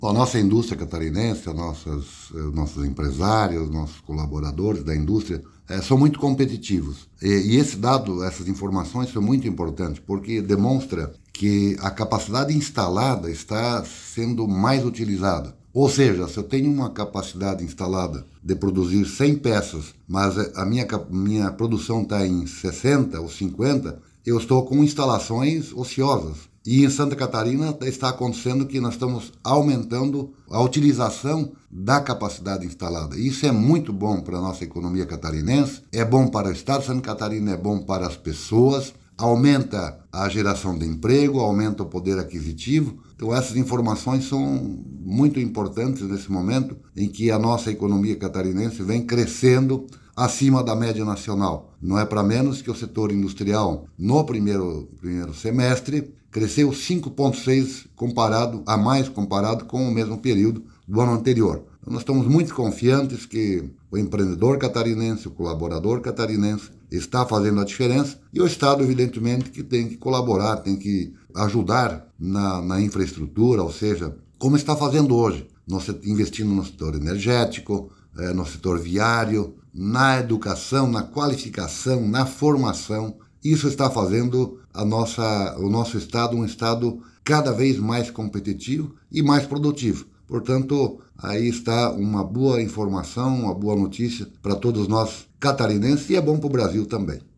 A nossa indústria catarinense, nossos empresários, nossos colaboradores da indústria são muito competitivos. E esse dado, essas informações são muito importantes, porque demonstra que a capacidade instalada está sendo mais utilizada. Ou seja, se eu tenho uma capacidade instalada de produzir 100 peças, mas a minha produção está em 60 ou 50, eu estou com instalações ociosas. E em Santa Catarina está acontecendo que nós estamos aumentando a utilização da capacidade instalada. Isso é muito bom para a nossa economia catarinense, é bom para o estado de Santa Catarina, é bom para as pessoas, aumenta a geração de emprego, aumenta o poder aquisitivo. Então essas informações são muito importantes nesse momento em que a nossa economia catarinense vem crescendo acima da média nacional. Não é para menos que o setor industrial, no primeiro semestre, cresceu 5,6% comparado com o mesmo período do ano anterior. Então, nós estamos muito confiantes que o empreendedor catarinense, o colaborador catarinense está fazendo a diferença e o Estado, evidentemente, que tem que colaborar, tem que ajudar na infraestrutura, ou seja, como está fazendo hoje, investindo no setor energético, no setor viário, na educação, na qualificação, na formação. Isso está fazendo o nosso estado um estado cada vez mais competitivo e mais produtivo. Portanto, aí está uma boa informação, uma boa notícia para todos nós catarinenses e é bom para o Brasil também.